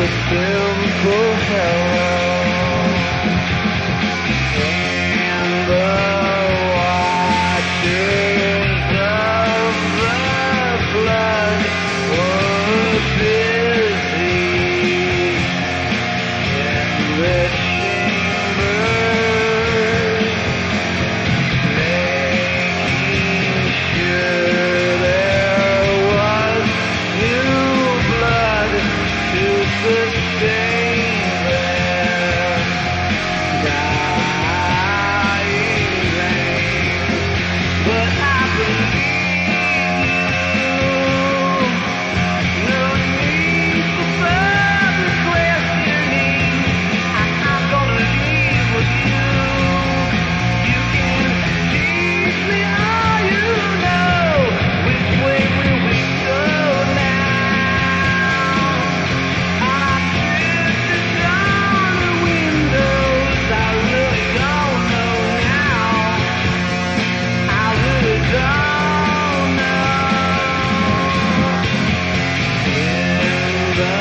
a simple hello. And the watchers of the flood were busy in their chambers, making sure there was new blood to sustain their dying reign. But I believe no need for further questioning. I'm gonna leave with you. You can teach me all you know. Which way will we go now? I drifted on the windows. I really don't know now. I really don't know. In the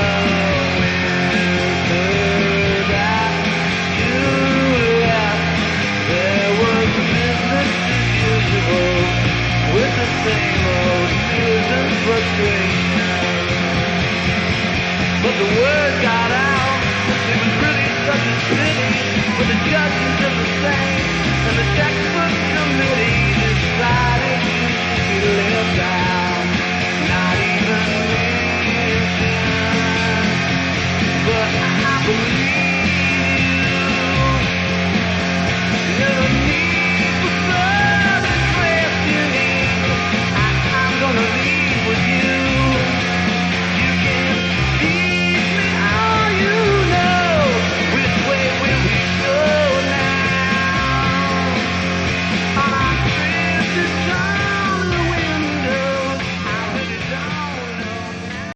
winter that you left, there was business as usual, with the same old fears and frustration. But the word got out, it was really such a pity, but the judges are the same, and the textbook committee decided you should be left out. Not even